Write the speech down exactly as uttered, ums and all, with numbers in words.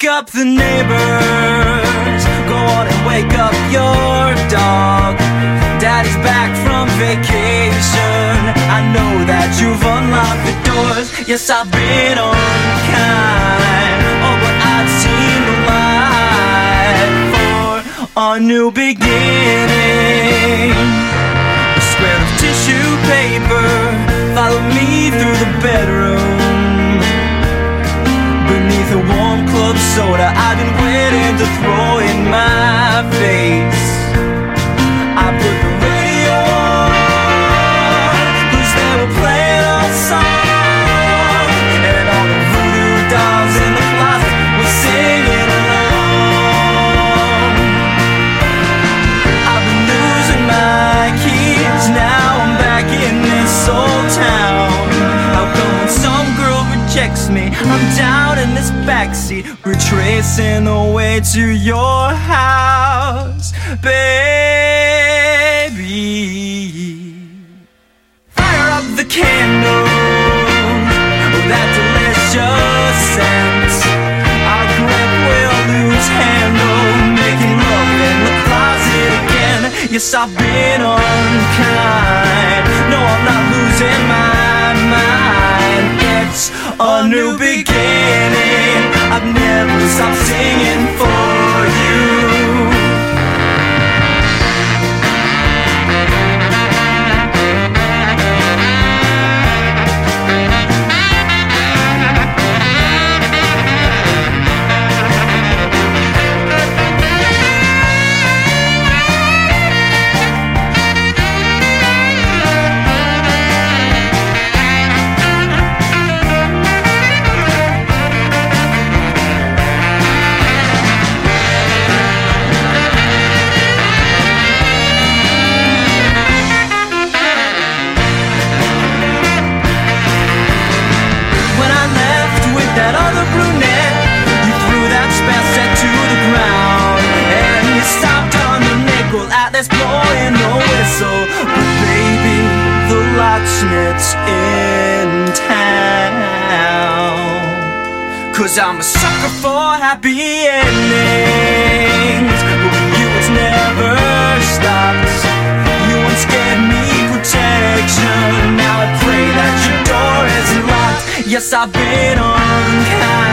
Wake up the neighbors, go on and wake up your dog. Daddy's back from vacation, I know that you've unlocked the doors. Yes, I've been unkind, oh, but I've seen the light for a new beginning. A square of tissue paper, follow me through the bedroom. Beneath a warm club soda I've been waiting to throw in my face. I put the radio on, 'cause they were playing our song, and all the voodoo dolls in the closet were singing along. I've been losing my keys, now I'm back in this old town. How come when some girl rejects me, I'm down in this backseat, retracing the way to your house, baby. Fire up the candles, oh, that delicious scent. Our grip will lose handle, making love in the closet again. Yes, I've been unkind, no, I'm not losing my mind. It's a new beginning, I've never stopped singing for you. Blowing the whistle, but baby, the locksmith's in town. 'Cause I'm a sucker for happy endings, but with you it's never stopped. You once gave me protection, now I pray that your door isn't locked. Yes, I've been unkind,